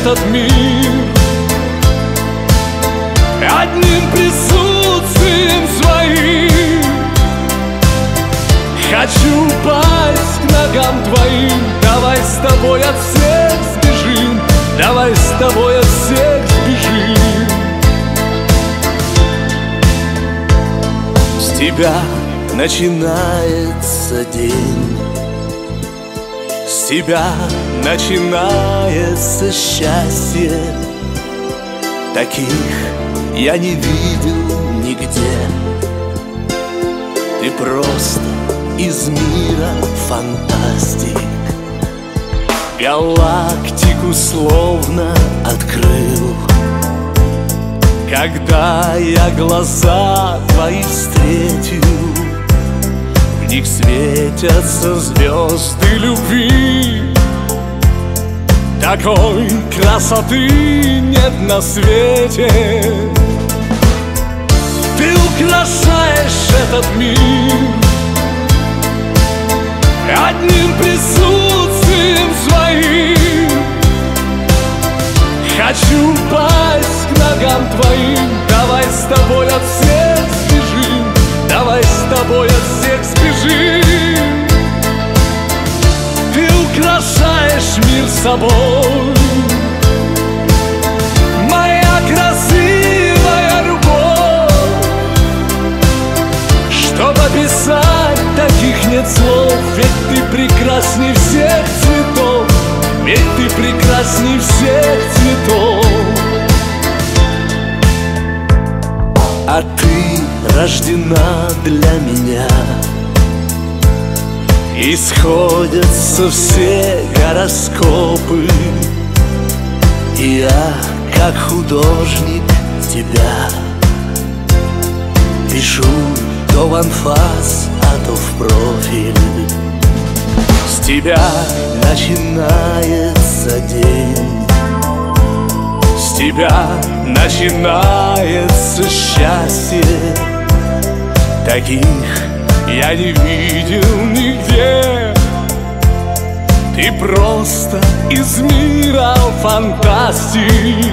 этот мир. Одним присутствием своим хочу пасть к ногам твоим. Давай с тобой от всех сбежим, давай с тобой от всех сбежим. С тебя начинается день, с тебя начинается счастье. Таких я не видел нигде. Ты просто из мира фантастик, галактику словно открыл. Когда я глаза твои встретил, в них светятся звезды любви. Такой красоты нет на свете. Ты украшаешь этот мир одним присутствием своим. Хочу пасть к ногам твоим. Давай с тобой от всех сбежим, давай с тобой от всех сбежим. Ты украшаешь мир собой, моя красивая любовь. Чтоб описать, таких нет слов. Ведь ты прекрасней всех цветов, ведь ты прекрасней всех цветов. А ты рождена для меня, и сходятся все гороскопы. И я, как художник, тебя пишу то в анфас, а то в профиль. С тебя начинается день, с тебя начинается счастье. Таких я не видел нигде. Ты просто из мира фантастик.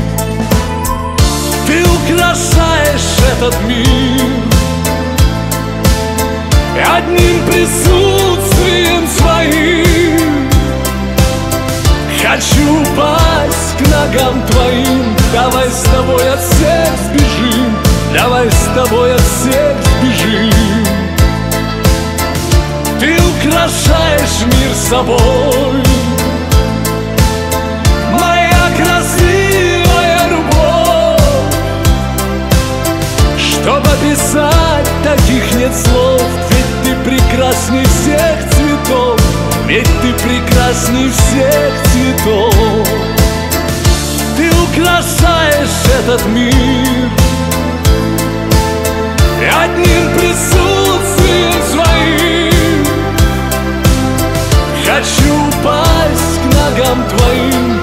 Ты украшаешь этот мир одним присутствием своим. Хочу пасть к ногам твоим. Давай с тобой от всех сбежим, давай с тобой от всех сбежим. Ты украшаешь мир собой, моя красивая любовь. Чтоб описать, таких нет слов. Ведь ты прекрасней всех цветов, ведь ты прекрасней всех цветов. Ты украшаешь этот мир одним присутствием своим. Хочу пасть к ногам твоим.